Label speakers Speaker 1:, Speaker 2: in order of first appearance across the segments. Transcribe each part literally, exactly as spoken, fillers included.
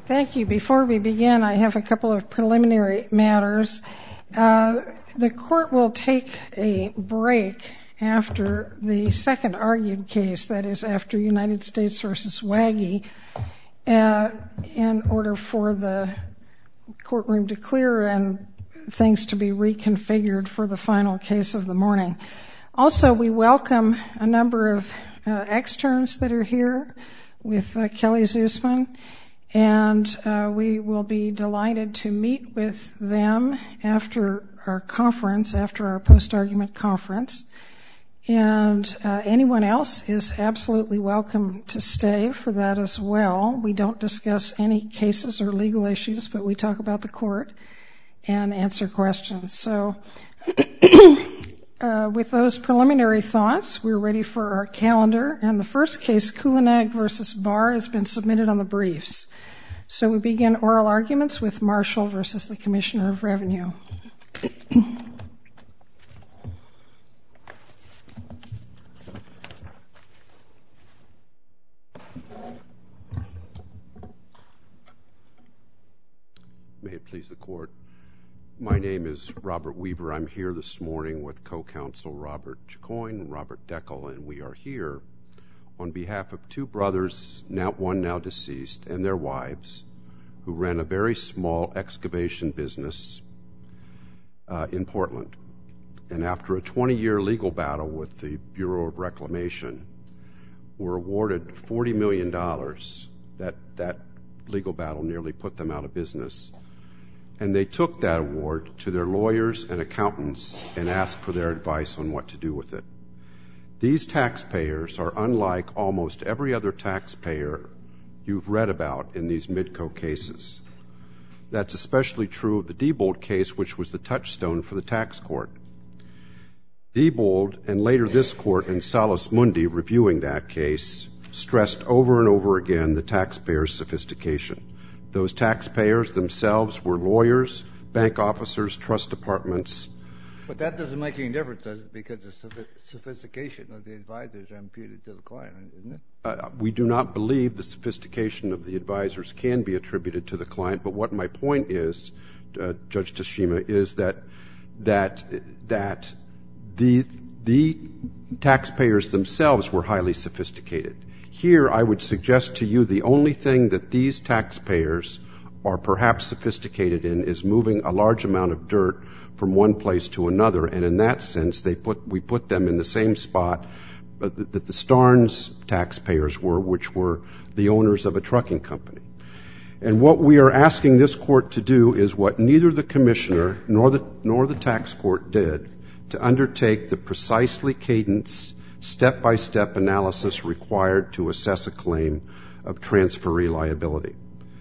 Speaker 1: Thank you. Before we begin, I have a couple of preliminary matters. Uh, the court will take a break after the second argued case, that is after United States versus Waggy, uh, in order for the courtroom to clear and things to be reconfigured for the final case of the morning. Also, we welcome a number of uh, externs that are here with uh, Kelly Zusman, and uh, we will be delighted to meet with them after our conference, after our post-argument conference. And uh, anyone else is absolutely welcome to stay for that as well. We don't discuss any cases or legal issues, but we talk about the court and answer questions. So uh, with those preliminary thoughts, we're ready for our calendar. And the first case, Kulinag versus Barr, has been submitted on the briefs. So we begin oral arguments with Marshall versus the Commissioner of Revenue.
Speaker 2: May it please the court. My name is Robert Weaver. I'm here this morning with co-counsel Robert Chicoine and Robert Deckel, and we are here on behalf of two brothers, now one now deceased, and their wives, who ran a very small excavation business uh, in Portland. And after a twenty-year legal battle with the Bureau of Reclamation, were awarded forty million dollars. That, that legal battle nearly put them out of business. And they took that award to their lawyers and accountants and asked for their advice on what to do with it. These taxpayers are unlike almost every other taxpayer you've read about in these Midco cases. That's especially true of the Diebold case, which was the touchstone for the tax court. Diebold, and later this court in Salus Mundi reviewing that case, stressed over and over again the taxpayers' sophistication. Those taxpayers themselves were lawyers, bank officers, trust departments.
Speaker 3: But that doesn't make any difference, does it? Because the sophistication of the advisors are imputed to the client, isn't it?
Speaker 2: Uh, we do not believe the sophistication of the advisors can be attributed to the client. But what my point is, uh, Judge Tashima, is that that that the the taxpayers themselves were highly sophisticated. Here, I would suggest to you the only thing that these taxpayers are perhaps sophisticated in is moving a large amount of dirt from one place to another, and in that sense, they put we put them in the same spot that the Starnes taxpayers were, which were the owners of a trucking company. And what we are asking this court to do is what neither the commissioner nor the nor the tax court did, to undertake the precisely cadenced step-by-step analysis required to assess a claim of transferee liability.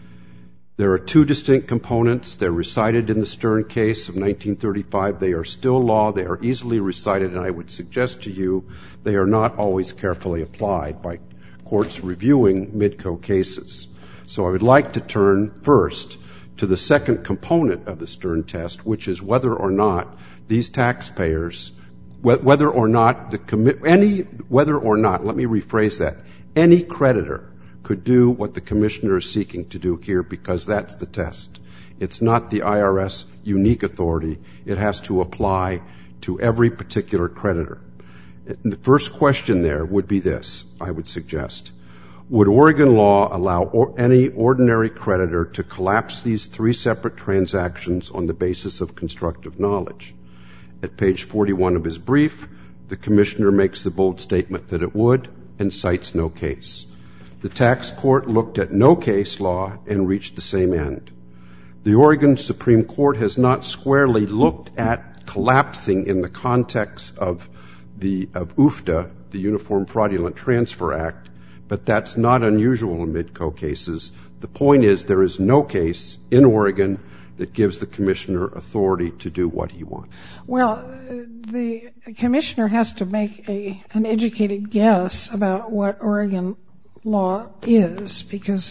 Speaker 2: There are two distinct components. They're recited in the Stern case of nineteen thirty-five. They are still law. They are easily recited, and I would suggest to you they are not always carefully applied by courts reviewing Midco cases. So I would like to turn first to the second component of the Stern test, which is whether or not these taxpayers whether or not the commi- any whether or not let me rephrase that any creditor could do what the commissioner is seeking to do here, because that's the test. It's not the I R S unique authority. It has to apply to every particular creditor. And the first question there would be this, I would suggest. Would Oregon law allow or any ordinary creditor to collapse these three separate transactions on the basis of constructive knowledge? At page forty-one of his brief, the commissioner makes the bold statement that it would and cites no case. The tax court looked at no case law and reached the same end. The Oregon Supreme Court has not squarely looked at collapsing in the context of the of U F T A, the Uniform Fraudulent Transfer Act, but that's not unusual in Midco cases. The point is there is no case in Oregon that gives the commissioner authority to do what he wants.
Speaker 1: Well, the commissioner has to make a an educated guess about what Oregon law is, because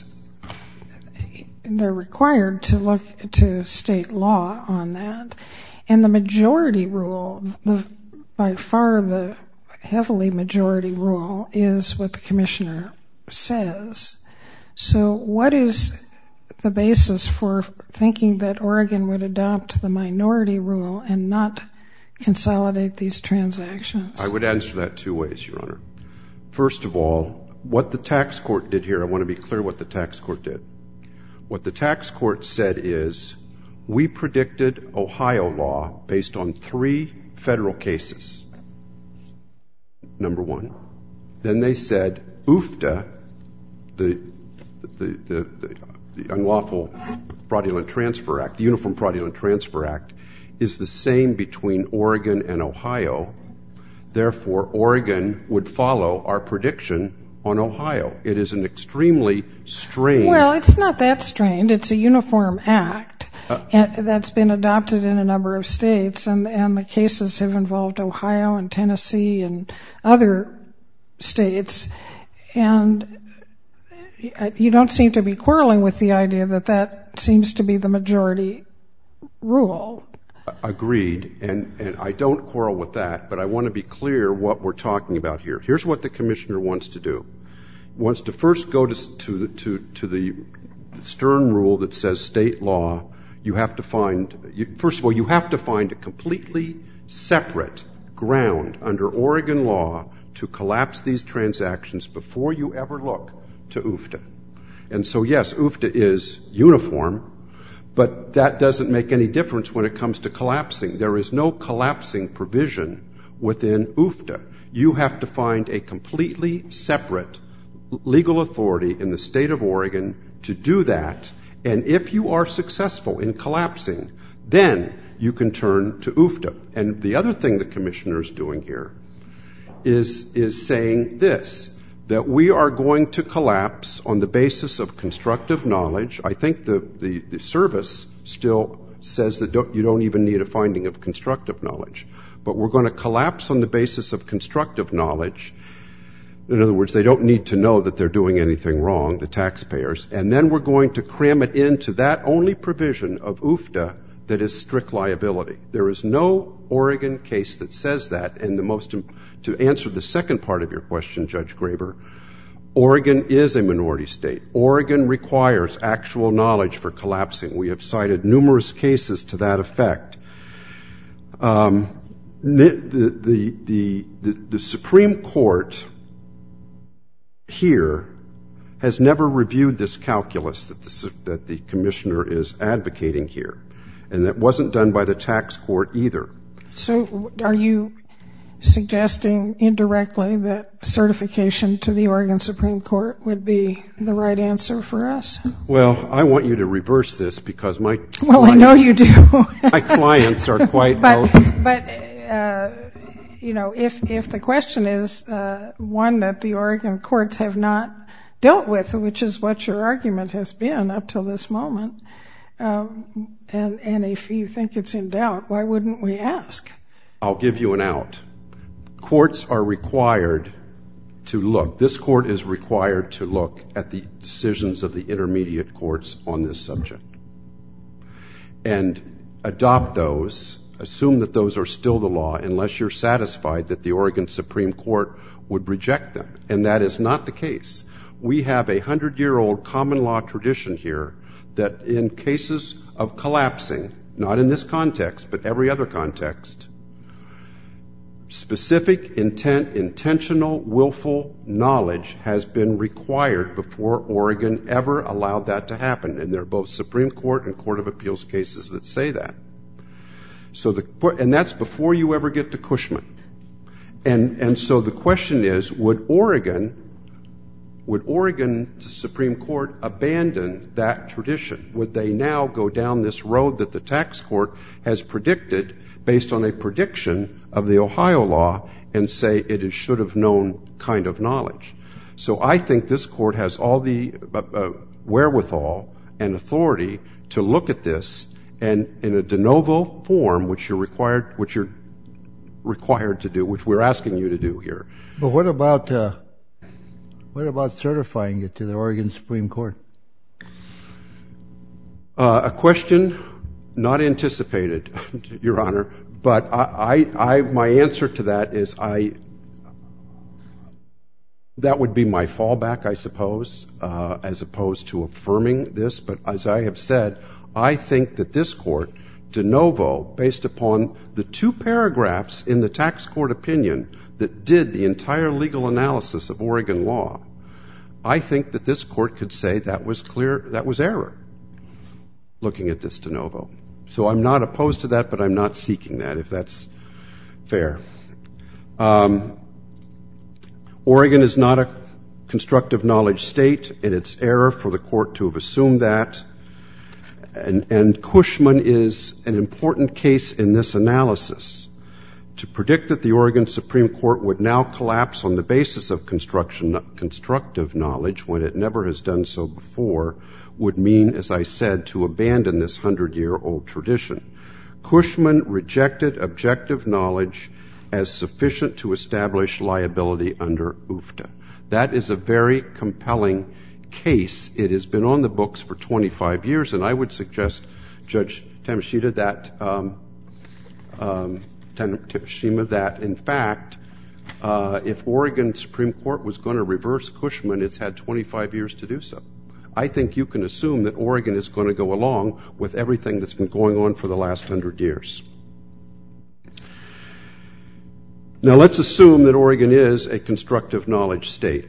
Speaker 1: they're required to look to state law on that. And the majority rule, the by far the heavily majority rule, is what the commissioner says. So what is the basis for thinking that Oregon would adopt the minority rule and not consolidate these transactions?
Speaker 2: I would answer that two ways, Your Honor. First of all, what the tax court did here, I want to be clear what the tax court did. What the tax court said is, we predicted Ohio law based on three federal cases, number one. Then they said, U F T A, the, the, the, the, the Unlawful Fraudulent Transfer Act, the Uniform Fraudulent Transfer Act, is the same between Oregon and Ohio. Therefore, Oregon would follow our prediction on Ohio. It is an extremely strained...
Speaker 1: Well, it's not that strained. It's a uniform act uh, that's been adopted in a number of states, and, and the cases have involved Ohio and Tennessee and other states. And you don't seem to be quarreling with the idea that that seems to be the majority rule.
Speaker 2: Agreed, and, and I don't quarrel with that, but I want to be clear what we're talking about here. Here's what the commissioner wants to do. He wants to first go to, to, to, to the stern rule that says state law, you have to find, you, first of all, you have to find a completely separate ground under Oregon law to collapse these transactions before you ever look to U F T A. And so, yes, U F T A is uniform, but that doesn't make any difference when it comes to collapsing. There is no collapsing provision within U F T A. You have to find a completely separate legal authority in the state of Oregon to do that. And if you are successful in collapsing, then you can turn to U F T A. And the other thing the commissioner is doing here is, is saying this, that we are going to collapse on the basis of constructive knowledge. I think the, the, the service still says that don't, you don't even need a finding of constructive knowledge. But we're going to collapse on the basis of constructive knowledge. In other words, they don't need to know that they're doing anything wrong, the taxpayers. And then we're going to cram it into that only provision of U F T A that is strict liability. There is no Oregon case that says that. And the most, to answer the second part of your question, Judge Graber, Oregon is a minority state. Oregon requires actual knowledge for collapsing. We have cited numerous cases to that effect. Um, the, the, the, the, the Supreme Court here has never reviewed this calculus that the, that the commissioner is advocating here. And that wasn't done by the tax court either.
Speaker 1: So are you suggesting indirectly that certification to the Oregon Supreme Court would be the right answer for us?
Speaker 2: Well, I want you to reverse this because my
Speaker 1: well,
Speaker 2: clients,
Speaker 1: I know you do.
Speaker 2: my clients are quite
Speaker 1: but but uh, you know, if if the question is uh, one that the Oregon courts have not dealt with, which is what your argument has been up till this moment. Um, and, and if you think it's in doubt, why wouldn't we ask?
Speaker 2: I'll give you an out. Courts are required to look. This court is required to look at the decisions of the intermediate courts on this subject and adopt those, assume that those are still the law unless you're satisfied that the Oregon Supreme Court would reject them. And that is not the case. We have a hundred-year-old common law tradition here that in cases of collapsing, not in this context, but every other context, specific intent, intentional, willful knowledge has been required before Oregon ever allowed that to happen. And there are both Supreme Court and Court of Appeals cases that say that. So the, and that's before you ever get to Cushman. And, and so the question is, would Oregon Would Oregon Supreme Court abandon that tradition? Would they now go down this road that the tax court has predicted based on a prediction of the Ohio law and say it is should have known kind of knowledge? So I think this court has all the uh, uh, wherewithal and authority to look at this and in a de novo form, which you're required, which you're required to do, which we're asking you to do here.
Speaker 3: But what about uh What about certifying it to the Oregon Supreme Court?
Speaker 2: Uh, a question not anticipated, Your Honor, but I, I, I, my answer to that is I, That would be my fallback, I suppose, uh, as opposed to affirming this. But as I have said, I think that this Court, de novo, based upon the two paragraphs in the tax court opinion that did the entire legal analysis of Oregon law, I think that this Court could say that was clear, that was error, looking at this de novo. So I'm not opposed to that, but I'm not seeking that, if that's fair. Um, Oregon is not a constructive knowledge state, and it's error for the Court to have assumed that. And, and Cushman is an important case in this analysis. To predict that the Oregon Supreme Court would now collapse on the basis of construction, constructive knowledge when it never has done so before would mean, as I said, to abandon this hundred-year-old tradition. Cushman rejected objective knowledge as sufficient to establish liability under U F T A. That is a very compelling case. It has been on the books for twenty-five years, and I would suggest, Judge Tamashita, that, um, um, Tamashima, that in fact, uh, if Oregon Supreme Court was going to reverse Cushman, it's had twenty-five years to do so. I think you can assume that Oregon is going to go along with everything that's been going on for the last hundred years. Now, let's assume that Oregon is a constructive knowledge state.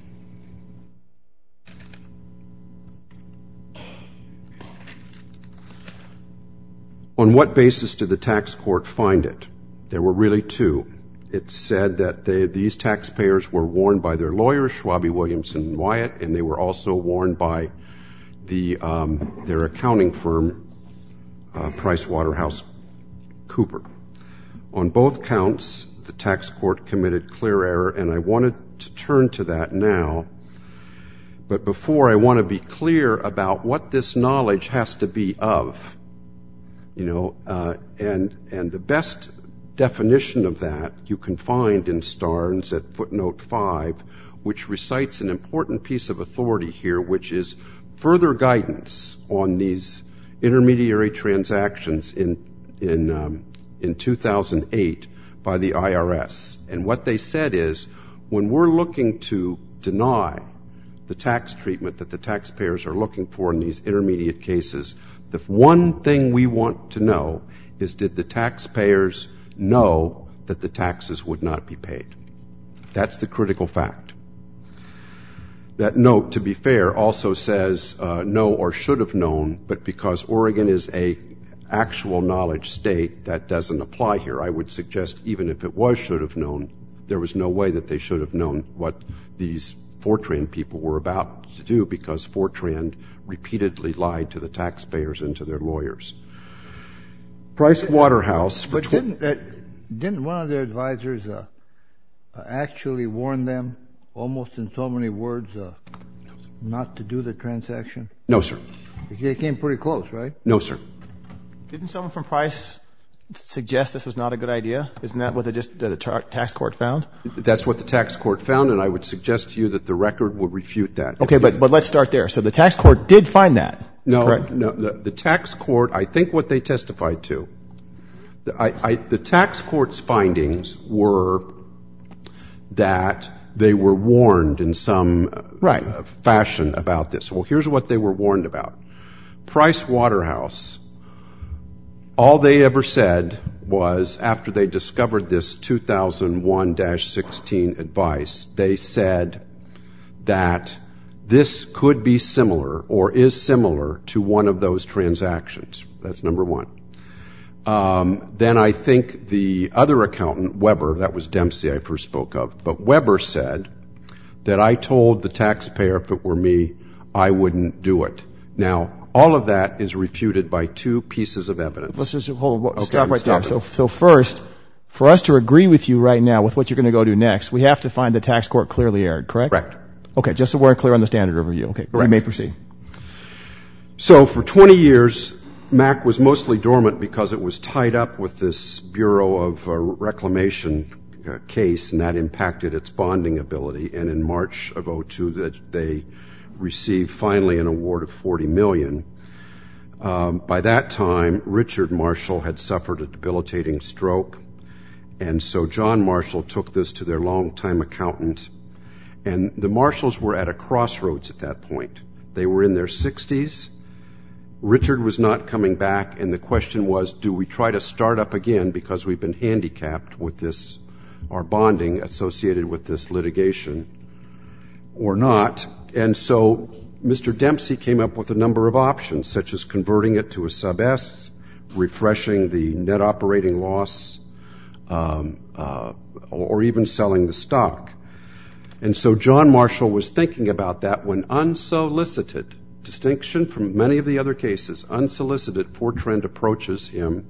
Speaker 2: On what basis did the tax court find it? There were really two. It said that they, these taxpayers were warned by their lawyers, Schwabe, Williamson, and Wyatt, and they were also warned by the, um, their accounting firm, uh, PricewaterhouseCoopers. On both counts, the tax court committed clear error, and I wanted to turn to that now. But before, I want to be clear about what this knowledge has to be of. You know, uh, and and the best definition of that you can find in Starnes at footnote five, which recites an important piece of authority here, which is further guidance on these intermediary transactions in in um, in two thousand eight by the I R S. And what they said is, when we're looking to deny the tax treatment that the taxpayers are looking for in these intermediate cases, the one thing we want to know is, did the taxpayers know that the taxes would not be paid? That's the critical fact. That note, to be fair, also says uh, know or should have known, but because Oregon is a actual knowledge state, that doesn't apply here. I would suggest even if it was should have known, there was no way that they should have known what these Fortran people were about to do, because Fortran repeatedly lied to the taxpayers and to their lawyers. Price Waterhouse.
Speaker 3: But tw- didn't, uh, didn't one of their advisors uh, uh, actually warn them, almost in so many words, uh, not to do the transaction?
Speaker 2: No, sir.
Speaker 3: They came pretty close, right?
Speaker 2: No, sir.
Speaker 4: Didn't someone from Price suggest this was not a good idea? Isn't that what the, just, uh, the tar- tax court found?
Speaker 2: That's what the tax court found, and I would suggest to you that the record would refute that.
Speaker 4: Okay, but, but let's start there. So the tax court did find that,
Speaker 2: No,
Speaker 4: correct?
Speaker 2: no. The, the tax court, I think what they testified to, the, I, I, the tax court's findings were that they were warned in some
Speaker 4: right.
Speaker 2: uh, fashion about this. Well, here's what they were warned about. Price Waterhouse, all they ever said was, after they discovered this two thousand one dash sixteen advice, they said that this could be similar or is similar to one of those transactions. That's number one. Um, then I think the other accountant, Weber, that was Dempsey I first spoke of, but Weber said that I told the taxpayer if it were me, I wouldn't do it. Now, all of that is refuted by two pieces of evidence.
Speaker 4: Let's just hold on.
Speaker 2: Okay,
Speaker 4: Stop right
Speaker 2: stop
Speaker 4: there. So,
Speaker 2: it.
Speaker 4: so first, for us to agree with you right now with what you're going to go do next, we have to find the tax court clearly erred, correct?
Speaker 2: Correct.
Speaker 4: Okay, just so we're clear on the standard of review. Okay,
Speaker 2: Correct.
Speaker 4: You may proceed.
Speaker 2: So for twenty years, M A C was mostly dormant because it was tied up with this Bureau of uh, Reclamation uh, case, and that impacted its bonding ability. And in March of oh two, that they received finally an award of forty million dollars. Um, by that time, Richard Marshall had suffered a debilitating stroke, and so John Marshall took this to their longtime accountant, And the Marshalls were at a crossroads at that point. They were in their sixties. Richard was not coming back, and the question was, do we try to start up again because we've been handicapped with this, our bonding associated with this litigation, or not? And so Mister Dempsey came up with a number of options, such as converting it to a sub-S, refreshing the net operating loss, um, uh, or even selling the stock. And so John Marshall was thinking about that when unsolicited, distinction from many of the other cases, unsolicited, Fortran approaches him,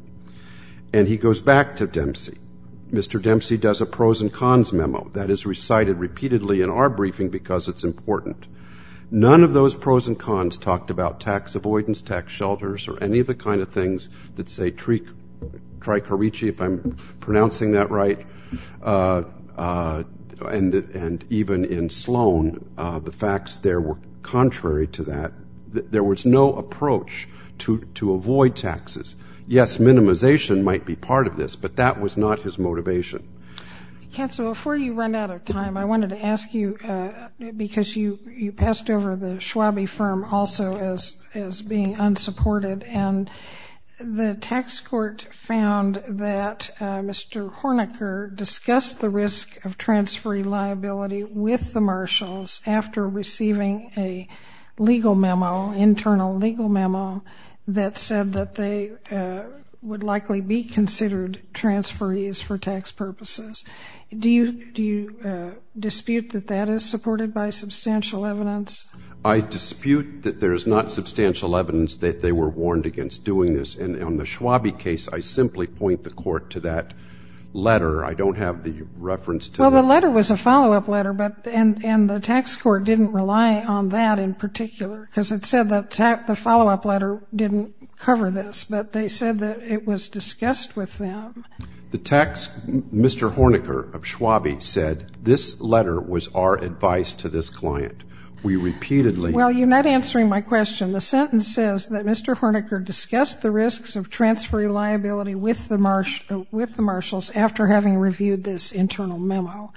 Speaker 2: and he goes back to Dempsey. Mister Dempsey does a pros and cons memo that is recited repeatedly in our briefing because it's important. None of those pros and cons talked about tax avoidance, tax shelters, or any of the kind of things that say tri- tricarici, if I'm pronouncing that right, uh, uh, and and even in Sloan, uh, the facts there were contrary to that. There was no approach to, to avoid taxes. Yes, minimization might be part of this, but that was not his motivation.
Speaker 1: Counsel, before you run out of time, I wanted to ask you, uh, because you, you passed over the Schwabe firm also as, as being unsupported, and the tax court found that uh, Mister Horniker discussed the risk of transferee liability with the Marshalls after receiving a legal memo, internal legal memo, that said that they uh, would likely be considered transferees for tax purposes. Do you do you uh, dispute that that is supported by substantial evidence?
Speaker 2: I dispute that there is not substantial evidence that they were warned against doing this. And on the Schwabe case, I simply point the court to that letter. I don't have the reference to
Speaker 1: Well,
Speaker 2: the,
Speaker 1: the letter was a follow-up letter, but and and the tax court didn't rely on that in particular because it said that ta- the follow-up letter didn't cover this, but they said that it was discussed with them.
Speaker 2: The tax, Mister Horniker of Schwabe said, this letter was our advice to this client. We repeatedly...
Speaker 1: Well, you're not answering my question. The sentence says that Mister Horniker discussed the risks of transferee liability with the, Marsh, uh, with the Marshalls after having reviewed this internal memo.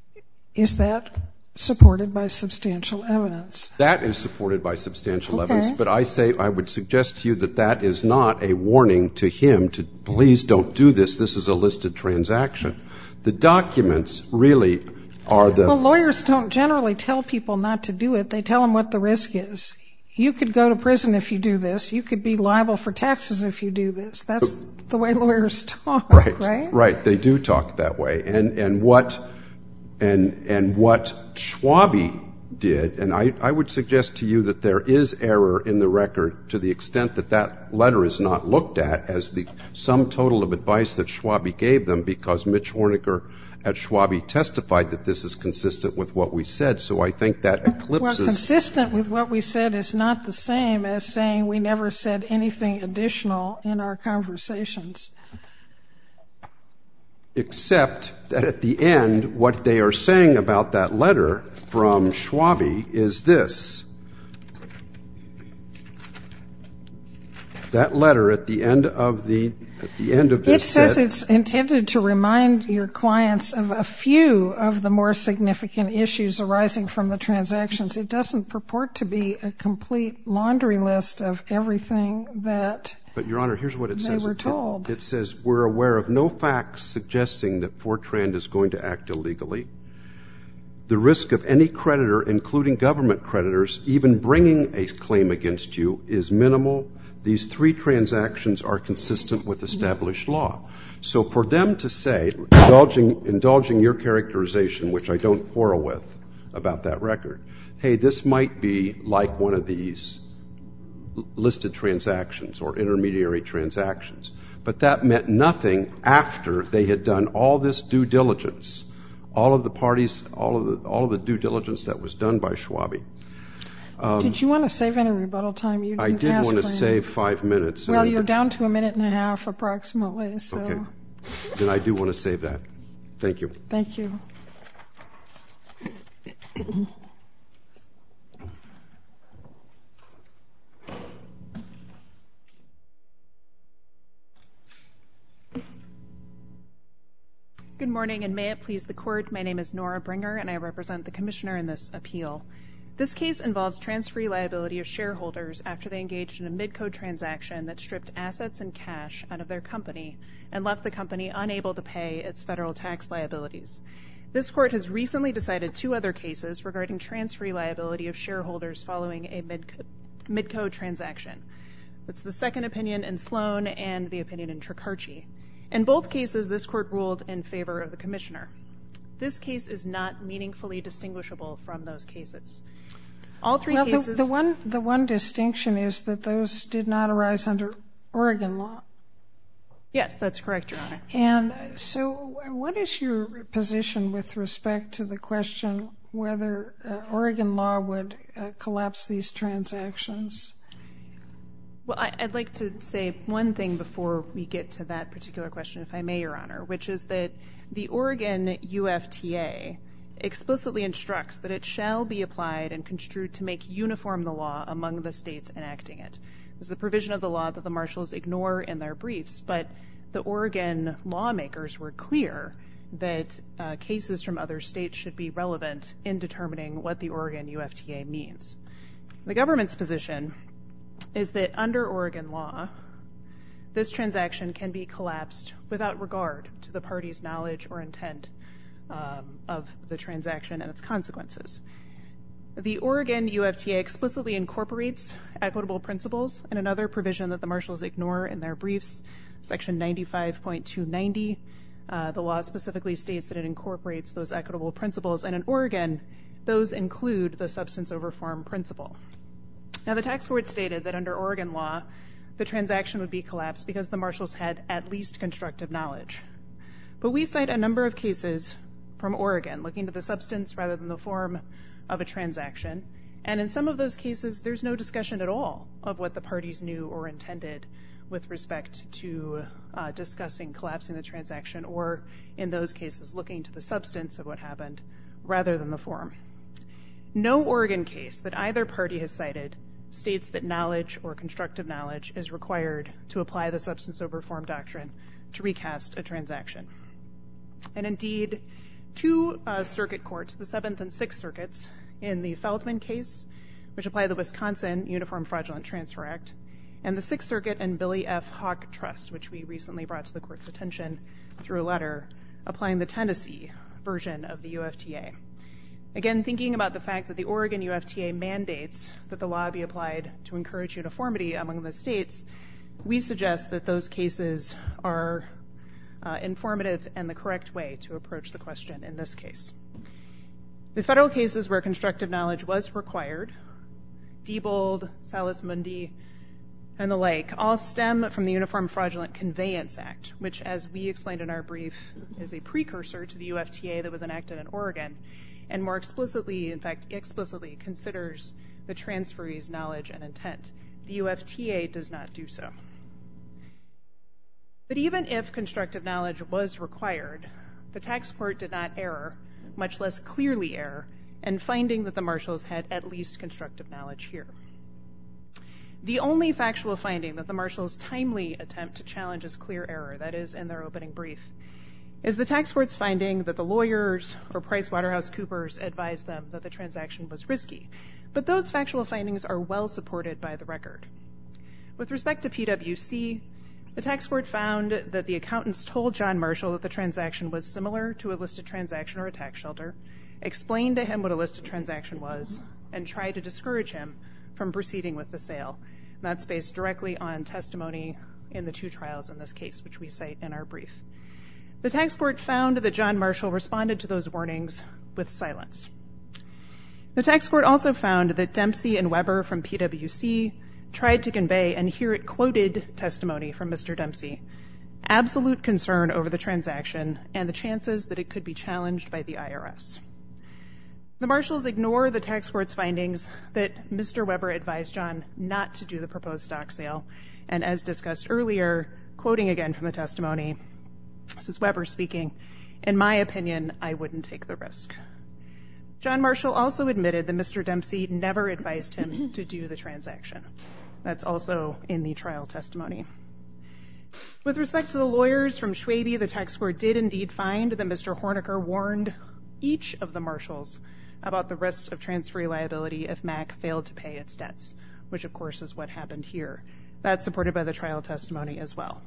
Speaker 1: Is that supported by substantial evidence?
Speaker 2: That is supported by substantial
Speaker 1: okay.
Speaker 2: evidence, but I say I would suggest to you that that is not a warning to him to please don't do this. This is a listed transaction. The documents really are the...
Speaker 1: Well, lawyers don't generally tell people not to do it. They tell them what the risk is. You could go to prison if you do this. You could be liable for taxes if you do this. That's the way lawyers talk,
Speaker 2: right?
Speaker 1: Right.
Speaker 2: Right. They do talk that way. And and what and and what Schwabe did, and I, I would suggest to you that there is error in the record to the extent that that letter is not looked at as the sum total of advice that Schwabe gave them, because Mitch Horniker at Schwabe testified that this is consistent with what we said. So I think that eclipses...
Speaker 1: Well, consistent with what we said is not the same as saying we never said anything additional in our conversations.
Speaker 2: Except that at the end, what they are saying about that letter from Schwabe is this. That letter at the end of the at the end of this
Speaker 1: it says
Speaker 2: said,
Speaker 1: it's intended to remind your clients of a few of the more significant issues arising from the transactions. It doesn't purport to be a complete laundry list of everything that
Speaker 2: But, Your Honor, here's what it
Speaker 1: they
Speaker 2: says.
Speaker 1: were told.
Speaker 2: It, it says, we're aware of no facts suggesting that Fortran is going to act illegally. The risk of any creditor, including government creditors, even bringing a claim against you is minimal. These three transactions are consistent with established law. So for them to say, indulging, indulging your characterization, which I don't quarrel with about that record, hey, this might be like one of these listed transactions or intermediary transactions. But that meant nothing after they had done all this due diligence, all of the parties, all of the, all of the due diligence that was done by Schwabe. Um,
Speaker 1: Did you want to save any rebuttal time? You didn't
Speaker 2: I did
Speaker 1: ask
Speaker 2: want to
Speaker 1: for
Speaker 2: save
Speaker 1: any.
Speaker 2: five minutes.
Speaker 1: Well, you're down to a minute and a half approximately. So.
Speaker 2: Okay. Then I do want to save that. Thank you.
Speaker 1: Thank you.
Speaker 5: Good morning, and may it please the Court. My name is Nora Bringer, and I represent the Commissioner in this appeal. This case involves transferee liability of shareholders after they engaged in a midco transaction that stripped assets and cash out of their company and left the company unable to pay its federal tax liabilities. This Court has recently decided two other cases regarding transferee liability of shareholders following a midco, midco transaction. It's the second opinion in Sloan and the opinion in Tricarci. In both cases, this Court ruled in favor of the Commissioner. This case is not meaningfully distinguishable from those cases. All three
Speaker 1: well,
Speaker 5: cases...
Speaker 1: The, the, one, the one distinction is that those did not arise under Oregon law.
Speaker 5: Yes, that's correct, Your Honor.
Speaker 1: And so what is your position with respect to the question whether uh, Oregon law would uh, collapse these transactions?
Speaker 5: Well, I, I'd like to say one thing before we get to that particular question, if I may, Your Honor, which is that the Oregon U F T A explicitly instructs that it shall be applied and construed to make uniform the law among the states enacting it. This is a provision of the law that the marshals ignore in their briefs, but the Oregon lawmakers were clear that uh, cases from other states should be relevant in determining what the Oregon U F T A means. The government's position is that under Oregon law, this transaction can be collapsed without regard to the party's knowledge or intent um, of the transaction and its consequences. The Oregon U F T A explicitly incorporates equitable principles in another provision that the marshals ignore in their briefs, Section ninety-five point two ninety. Uh, the law specifically states that it incorporates those equitable principles, and in Oregon, those include the substance over form principle. Now, the tax court stated that under Oregon law, the transaction would be collapsed because the marshals had at least constructive knowledge. But we cite a number of cases from Oregon looking to the substance rather than the form of a transaction. And in some of those cases, there's no discussion at all of what the parties knew or intended with respect to uh, discussing collapsing the transaction, or in those cases, looking to the substance of what happened rather than the form. No Oregon case that either party has cited states that knowledge or constructive knowledge is required to apply the substance over form doctrine to recast a transaction. And indeed, two uh, circuit courts, the Seventh and Sixth Circuits, in the Feldman case, which apply the Wisconsin Uniform Fraudulent Transfer Act, and the Sixth Circuit and Billy F. Hawk Trust, which we recently brought to the court's attention through a letter, applying the Tennessee version of the U F T A. Again, thinking about the fact that the Oregon U F T A mandates that the law be applied to encourage uniformity among the states, we suggest that those cases are uh, informative and the correct way to approach the question in this case. The federal cases where constructive knowledge was required, Diebold, Salis Mundi, and the like, all stem from the Uniform Fraudulent Conveyance Act, which, as we explained in our brief, is a precursor to the U F T A that was enacted in Oregon, and more explicitly, in fact, explicitly considers the transferee's knowledge and intent. The U F T A does not do so. But even if constructive knowledge was required, the tax court did not err, much less clearly err, in finding that the marshals had at least constructive knowledge here. The only factual finding that the marshals timely attempt to challenge as clear error, that is, in their opening brief, is the tax court's finding that the lawyers or PricewaterhouseCoopers advised them that the transaction was risky. But those factual findings are well supported by the record. With respect to P W C, the tax court found that the accountants told John Marshall that the transaction was similar to a listed transaction or a tax shelter, explained to him what a listed transaction was, and tried to discourage him from proceeding with the sale. And that's based directly on testimony in the two trials in this case, which we cite in our brief. The tax court found that John Marshall responded to those warnings with silence. The tax court also found that Dempsey and Weber from P W C tried to convey, and here it quoted testimony from Mister Dempsey, absolute concern over the transaction and the chances that it could be challenged by the I R S. The marshals ignore the tax court's findings that Mister Weber advised John not to do the proposed stock sale, and as discussed earlier, quoting again from the testimony, this is Weber speaking, in my opinion, I wouldn't take the risk. John Marshall also admitted that Mister Dempsey never advised him to do the transaction. That's also in the trial testimony. With respect to the lawyers from Schwabe, the tax court did indeed find that Mister Horniker warned each of the Marshalls about the risks of transferee liability if M A C failed to pay its debts, which of course is what happened here. That's supported by the trial testimony as well.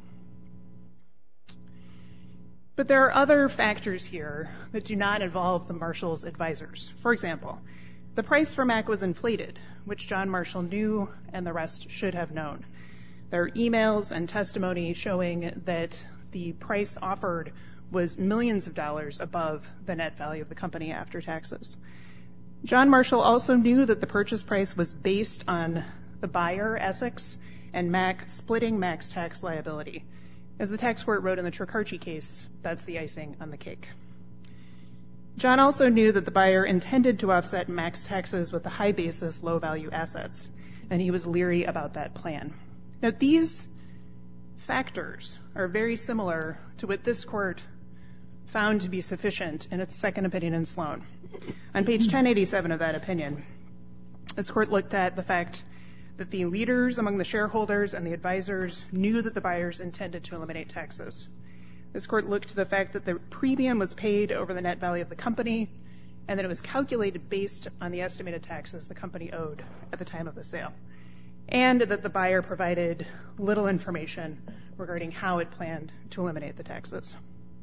Speaker 5: But there are other factors here that do not involve the Marshalls' advisors. For example, the price for M A C was inflated, which John Marshall knew and the rest should have known. There are emails and testimony showing that the price offered was millions of dollars above the net value of the company after taxes. John Marshall also knew that the purchase price was based on the buyer, Essex, and M A C splitting M A C's tax liability. As the tax court wrote in the Tricarci case, that's the icing on the cake. John also knew that the buyer intended to offset M A C's taxes with the high basis, low value assets, and he was leery about that plan. Now, these factors are very similar to what this court found to be sufficient in its second opinion in Sloan. On page ten eighty-seven of that opinion, this court looked at the fact that the leaders among the shareholders and the advisors knew that the buyers intended to eliminate taxes. This court looked to the fact that the premium was paid over the net value of the company and that it was calculated based on the estimated taxes the company owed at the time of the sale, and that the buyer provided little information regarding how it planned to eliminate the taxes.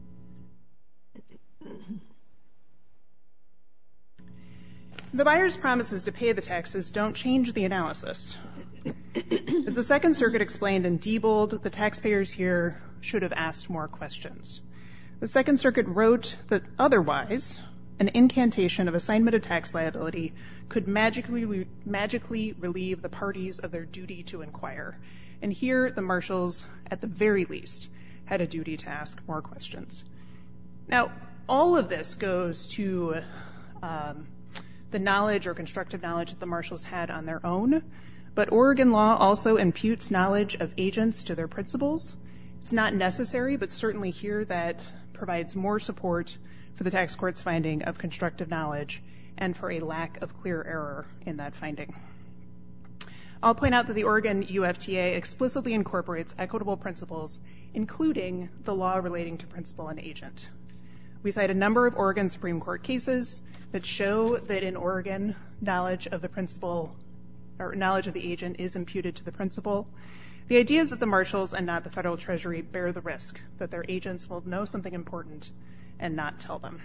Speaker 5: The buyer's promises to pay the taxes don't change the analysis. As the Second Circuit explained in Diebold, the taxpayers here should have asked more questions. The Second Circuit wrote that otherwise, an incantation of assignment of tax liability could magically, re- magically relieve the parties of their duty to inquire. And here, the Marshalls, at the very least, had a duty to ask more questions. Now, all of this goes to um, the knowledge or constructive knowledge that the Marshalls had on their own, but Oregon law also imputes knowledge of agents to their principals. It's not necessary, but certainly here that provides more support for the tax court's finding of constructive knowledge and for a lack of clear error in that finding. I'll point out that the Oregon U F T A explicitly incorporates equitable principles, including the law relating to principal and agent. We cite a number of Oregon Supreme Court cases that show that in Oregon, knowledge of the principal or knowledge of the agent is imputed to the principal. The idea is that the Marshalls and not the Federal Treasury bear the risk that their agents will know something important and not tell them.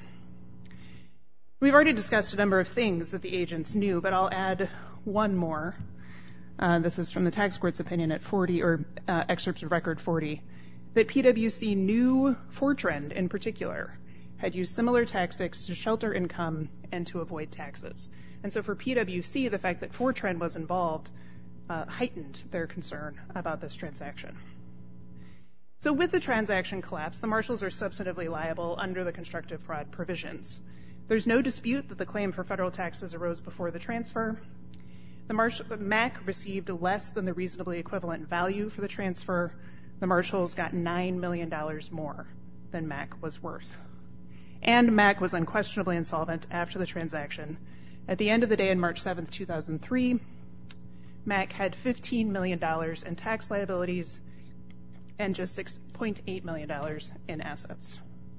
Speaker 5: We've already discussed a number of things that the agents knew, but I'll add one more. Uh, this is from the tax court's opinion at forty, or uh, excerpts of record forty, that P W C knew Fortran in particular had used similar tactics to shelter income and to avoid taxes. And so for P W C, the fact that Fortran was involved uh, heightened their concern about this transaction. So with the transaction collapse, the Marshalls are substantively liable under the constructive fraud provisions. There's no dispute that the claim for federal taxes arose before the transfer. The Marshall, M A C received less than the reasonably equivalent value for the transfer. The Marshalls got nine million dollars more than M A C was worth. And M A C was unquestionably insolvent after the transaction. At the end of the day, on March seventh, two thousand three, M A C had fifteen million dollars in tax liabilities and just six point eight million dollars in assets.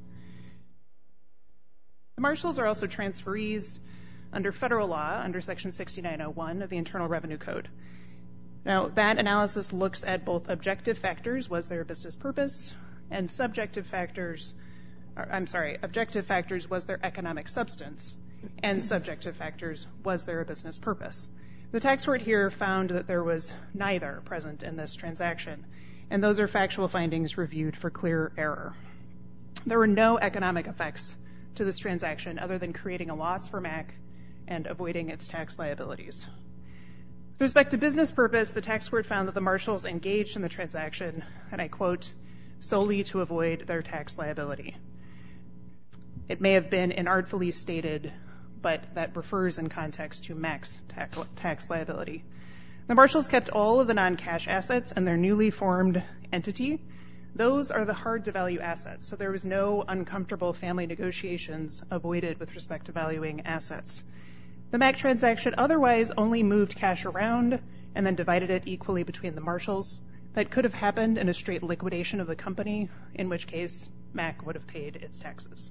Speaker 5: The Marshalls are also transferees under federal law, under Section sixty-nine oh one of the Internal Revenue Code. Now, that analysis looks at both objective factors, was there a business purpose, and subjective factors, or, I'm sorry, objective factors, was there economic substance, and subjective factors, was there a business purpose. The tax court here found that there was neither present in this transaction, and those are factual findings reviewed for clear error. There were no economic effects to this transaction other than creating a loss for M A C and avoiding its tax liabilities. With respect to business purpose, the tax court found that the Marshalls engaged in the transaction, and I quote, solely to avoid their tax liability. It may have been inartfully stated, but that refers in context to M A C's tax liability. The Marshalls kept all of the non-cash assets in their newly formed entity. Those are the hard-to-value assets, so there was no uncomfortable family negotiations avoided with respect to valuing assets. The M A C transaction otherwise only moved cash around and then divided it equally between the Marshalls. That could have happened in a straight liquidation of the company, in which case M A C would have paid its taxes.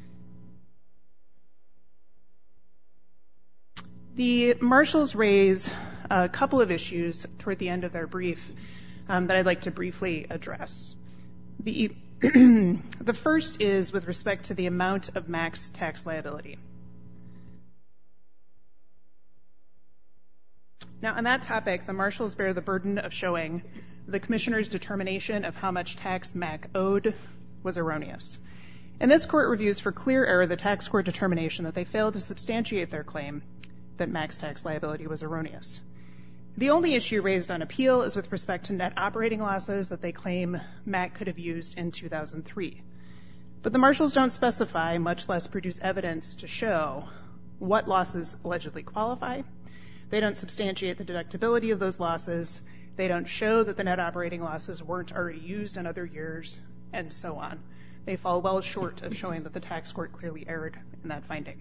Speaker 5: The marshals raise a couple of issues toward the end of their brief um, that I'd like to briefly address. The, the first is with respect to the amount of M A C's tax liability. Now, on that topic, the marshals bear the burden of showing the commissioner's determination of how much tax M A C owed was erroneous. And this court reviews for clear error the tax court determination that they failed to substantiate their claim that M A C's tax liability was erroneous. The only issue raised on appeal is with respect to net operating losses that they claim M A C could have used in two thousand three. But the marshals don't specify, much less produce evidence to show what losses allegedly qualify. They don't substantiate the deductibility of those losses. They don't show that the net operating losses weren't already used in other years, and so on. They fall well short of showing that the tax court clearly erred in that finding.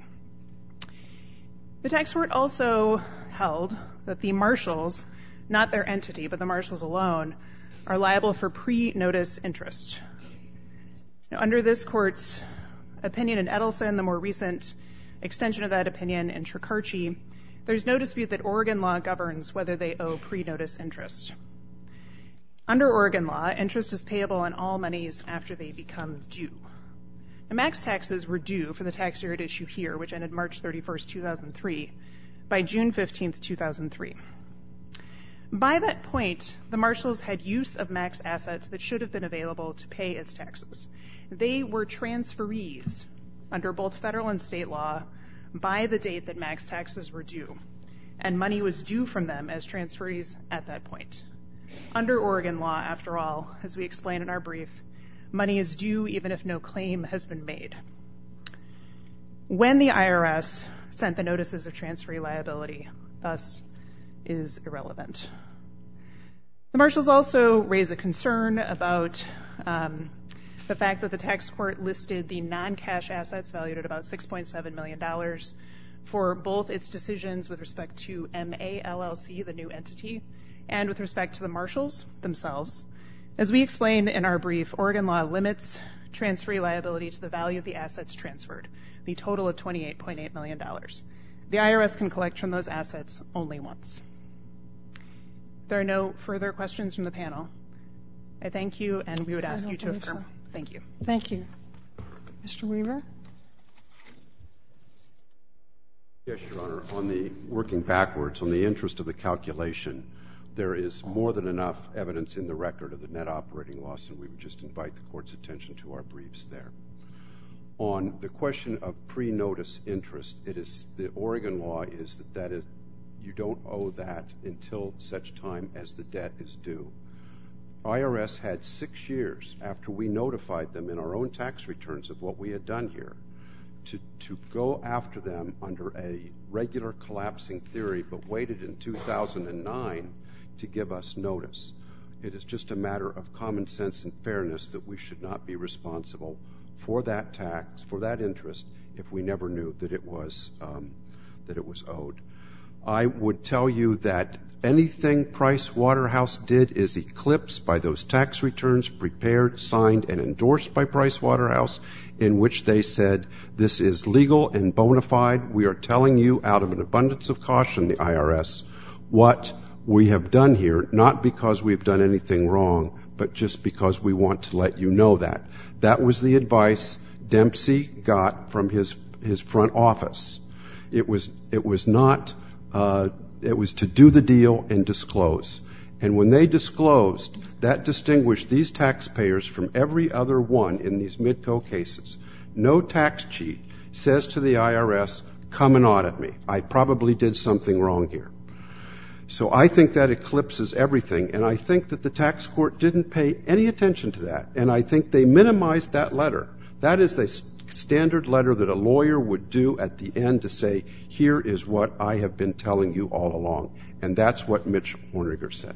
Speaker 5: The tax court also held that the marshals, not their entity, but the marshals alone, are liable for pre-notice interest. Now, under this court's opinion in Edelson, the more recent extension of that opinion in Tricarci, there's no dispute that Oregon law governs whether they owe pre-notice interest. Under Oregon law, interest is payable on all monies after they become due. Now, M A C's taxes were due for the tax year at issue here, which ended March thirty-first, two thousand three, by June fifteenth, two thousand three. By that point, the marshals had use of M A C's assets that should have been available to pay its taxes. They were transferees under both federal and state law by the date that M A C's taxes were due, and money was due from them as transferees at that point. Under Oregon law, after all, as we explained in our brief, money is due even if no claim has been made. When the I R S sent the notices of transferee liability, thus is irrelevant. The marshals also raise a concern about um, the fact that the tax court listed the non-cash assets valued at about six point seven million dollars for both its decisions with respect to M A L L C, the new entity, and with respect to the marshals themselves. As we explained in our brief, Oregon law limits transferee liability to the value of the assets transferred, the total of twenty-eight point eight million dollars. The I R S can collect from those assets only once. If there are no further questions from the panel, I thank you, and we would ask you to affirm. So. Thank you.
Speaker 1: Thank you. Mister Weaver?
Speaker 2: Yes, Your Honor. On the working backwards, on the interest of the calculation, there is more than enough evidence in the record of the net operating loss, and we would just invite the court's attention to our briefs there. On the question of pre-notice interest, it is the Oregon law is that that is you don't owe that until such time as the debt is due. I R S had six years after we notified them in our own tax returns of what we had done here to, to go after them under a regular collapsing theory, but waited in two thousand nine to give us notice. It is just a matter of common sense and fairness that we should not be responsible for that tax, for that interest, if we never knew that it was um, that it was owed. I would tell you that anything Price Waterhouse did is eclipsed by those tax returns prepared, signed, and endorsed by Price Waterhouse, in which they said, this is legal and bona fide. We are telling you out of an abundance of caution, the I R S, what we have done here, not because we've done anything wrong, but just because we want to let you know that. That was the advice Dempsey got from his his front office. It was it was not uh, it was to do the deal and disclose. And when they disclosed, that distinguished these taxpayers from every other one in these Midco cases. No tax cheat says to the I R S, come and audit me. I probably did something wrong here. So I think that eclipses everything, and I think that the tax court didn't pay any attention to that, and I think they minimized that letter. That is a standard letter that a lawyer would do at the end to say, here is what I have been telling you all along, and that's what Mitch Horniger said.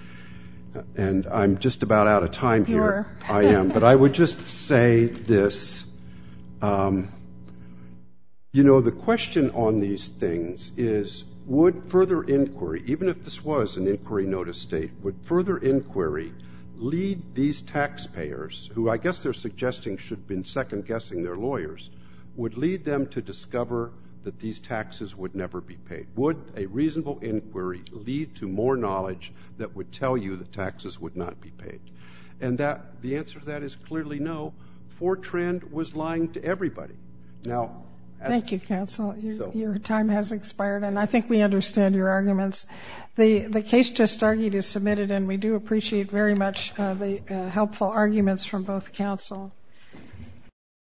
Speaker 2: And I'm just about out of time here. I am, but I would just say this. Um, you know, the question on these things is, would further inquiry, even if this was an inquiry notice state, would further inquiry lead these taxpayers, who I guess they're suggesting should have been second-guessing their lawyers, would lead them to discover that these taxes would never be paid? Would a reasonable inquiry lead to more knowledge that would tell you that taxes would not be paid? And that the answer to that is clearly no. Fortran was lying to everybody. Now,
Speaker 1: thank you, counsel. Your,
Speaker 2: so.
Speaker 1: your time has expired, and I think we understand your arguments. The the case just argued is submitted, and we do appreciate very much uh, the uh, helpful arguments from both counsel.